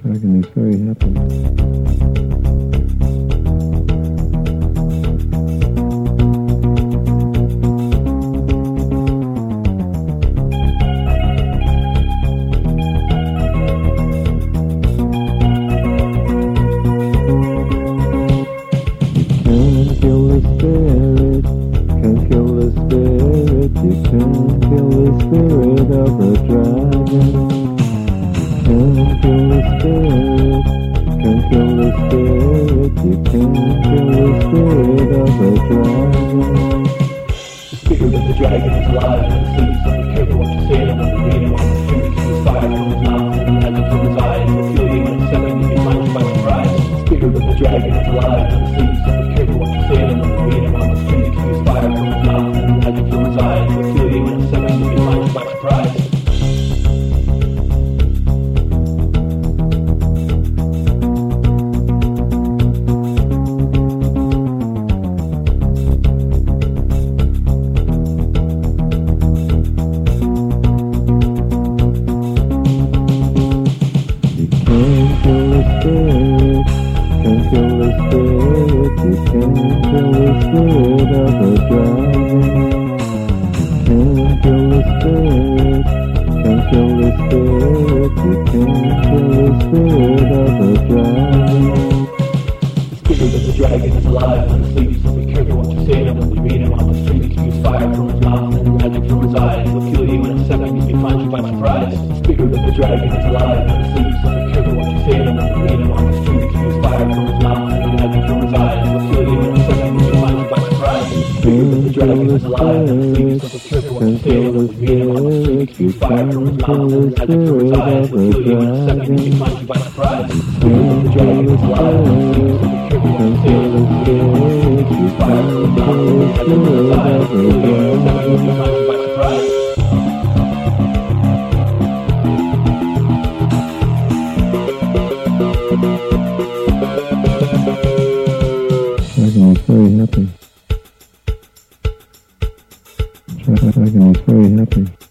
Dragon is very happy. Can't kill the spirit, you can't kill the spirit of the dragon. Can't kill the spirit, can't kill the spirit, you can't kill the spirit of the dragon. The spirit of the dragon is alive and sleeps, so be careful what you say to him when you read him on the street. His fire from his mouth and the magic from his eyes will kill you in a second if he finds you by surprise. The spirit of the dragon is alive and sleeps, so be careful what you say to him when you read him on the street. His fire from his mouth and the magic from his eyes will kill you in a second if he finds you by surprise. Can't kill the spirit, you can't kill the spirit of the dragon. Can't kill the spirit, can't kill the spirit, you can't kill the spirit of the dragon. The spirit of the dragon is alive and asleep, so be careful what you say to him when you read him on the street. He spews fire from his mouth and magic from his eyes will kill you in a second if he finds you by surprise. The spirit of the dragon is alive and asleep, so be careful what you say to him when you read him on the street. He spews fire from his mouth and magic from his eyes will kill you in a second if he finds you by surprise. The spirit of the dragon is alive and asleep, so be careful what you say to him when you read him on the street. He spews fire from his mouth and magic from his eyes will kill you in a second if he finds you by surprise. The spirit of the dragon is alive and asleep, so be careful what you say to him when you read him on the street. He spews fire from his mouth and magic from his eyes will kill you in a second if he finds you by surprise. Dragon is very happy. Dragon is very happy.